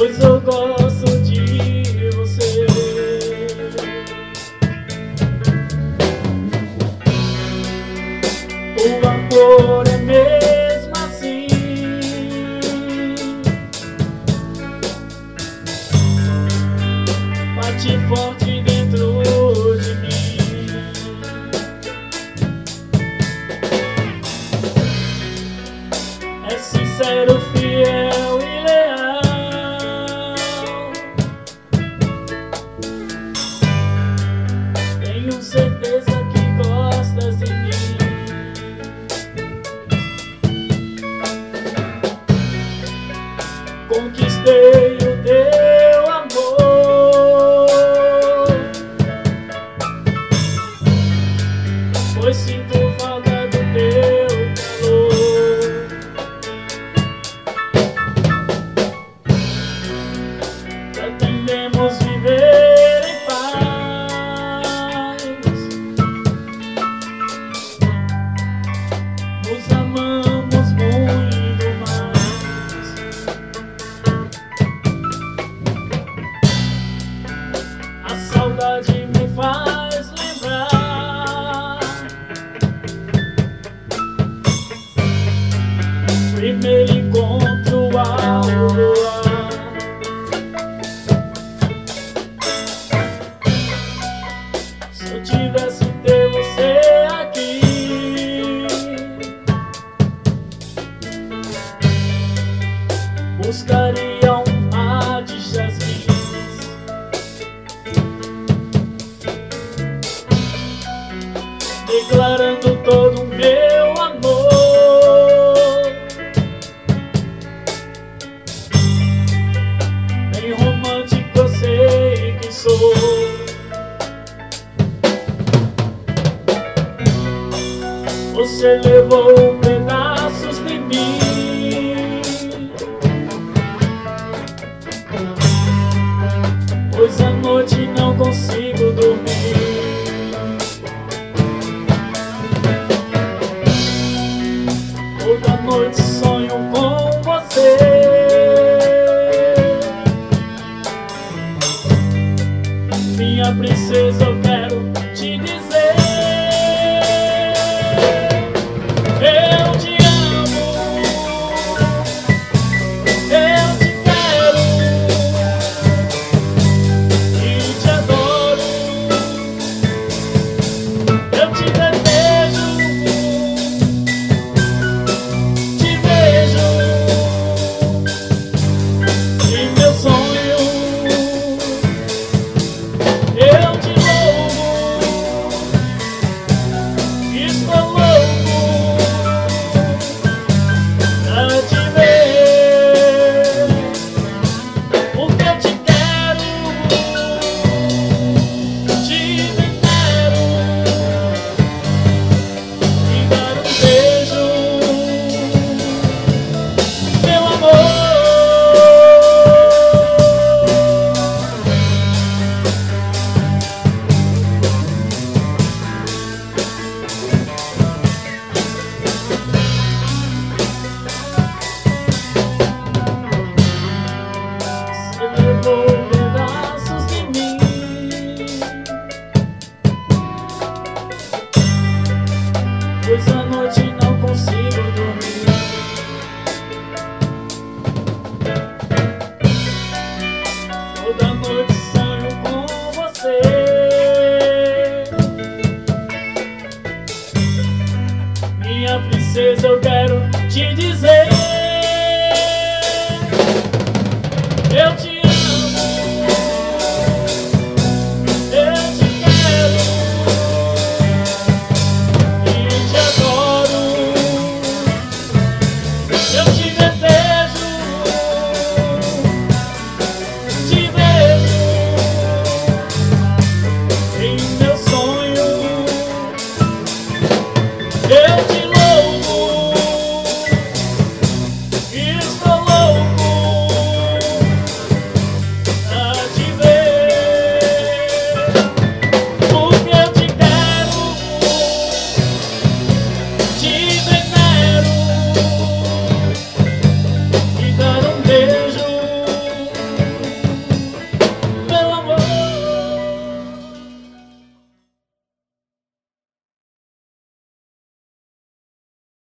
pois eu gosto de você. O amor é mesmo assim, bate forte dentro de mim. É sincero, fiel e leal. Tenho certeza que gostas de mim. Conquistei o teu amor, pois sinto falta do teu calor. Pretendemos viver em paz, nos amamos muito mais. A saudade me faz lembrar primeiro encontro ao luar. Se eu tivesse ter você aqui, buscaria